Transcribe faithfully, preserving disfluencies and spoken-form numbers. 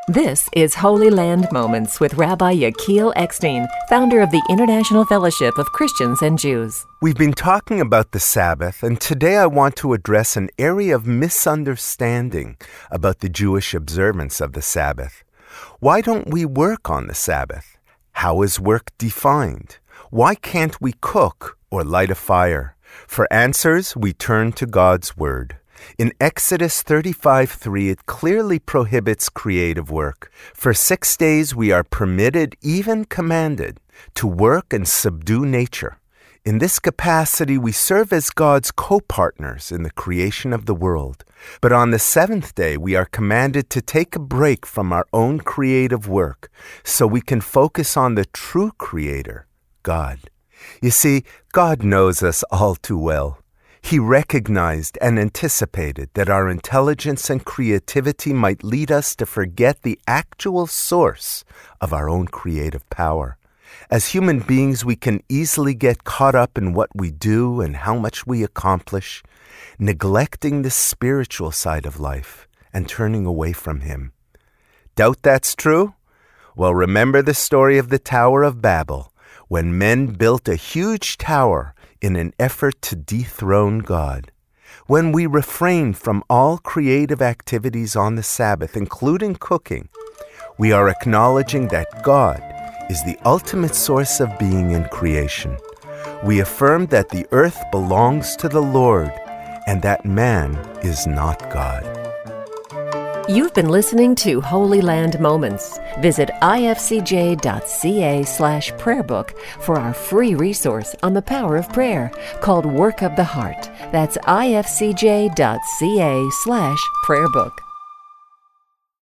This is Holy Land Moments with Rabbi Yechiel Eckstein, founder of the International Fellowship of Christians and Jews. We've been talking about the Sabbath, and today I want to address an area of misunderstanding about the Jewish observance of the Sabbath. Why don't we work on the Sabbath? How is work defined? Why can't we cook or light a fire? For answers, we turn to God's Word. In Exodus thirty-five three, it clearly prohibits creative work. For six days we are permitted, even commanded, to work and subdue nature. In this capacity, we serve as God's co-partners in the creation of the world. But on the seventh day, we are commanded to take a break from our own creative work so we can focus on the true Creator, God. You see, God knows us all too well. He recognized and anticipated that our intelligence and creativity might lead us to forget the actual source of our own creative power. As human beings, we can easily get caught up in what we do and how much we accomplish, neglecting the spiritual side of life and turning away from Him. Doubt that's true? Well, remember the story of the Tower of Babel, when men built a huge tower in an effort to dethrone God. When we refrain from all creative activities on the Sabbath, including cooking, we are acknowledging that God is the ultimate source of being in creation. We affirm that the earth belongs to the Lord and that man is not God. You've been listening to Holy Land Moments. Visit ifcj.ca slash prayerbook for our free resource on the power of prayer called Work of the Heart. That's ifcj.ca slash prayerbook.